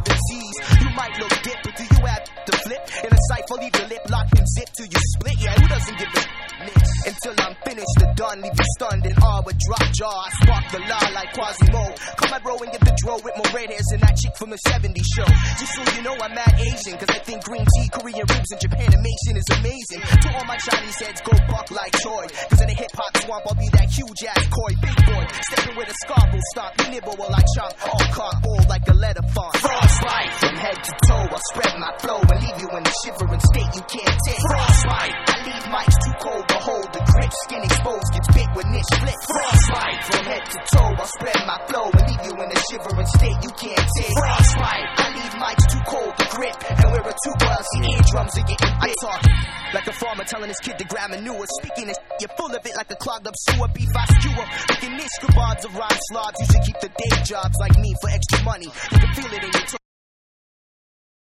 disease. You might look dip, but do you have to flip? In a cipher, leave your lip locked and zip till you split. Yeah, who doesn't give a until I'm finished the done, leave you stunned in awe with drop jaw. I spark the law like Quasimo. Come my bro and get the dro with more red hairs than that chick from the 70s show. Just so you know I'm mad Asian, cause I think green tea, Korean ribs, and Japanimation is amazing. To all my Chinese heads, go buck like Troy. Cause in the hip hop swamp, I'll be that huge ass koi big boy. Stepping with a scalpel stomp, you nibble while I chomp all cardboard like a letter font. Frostbite from head to toe, I'll spread my flow and leave you in a shivering state you can't take. Frostbite, I leave mics too cold to hold. The grip, skin exposed, gets big when this flip. Frostbite from head to toe, I'll spread my flow and leave you in a shivering state you can't take. Frostbite, I leave mics too cold to grip, and we're a tuba, see eardrums are getting big. I talk like a farmer telling his kid to grab manure. Speaking this, you're full of it like a clogged up sewer. Beef I skewer, making niche kebabs of rhyme slobs. You should keep the day jobs like me for extra money. You can feel it in your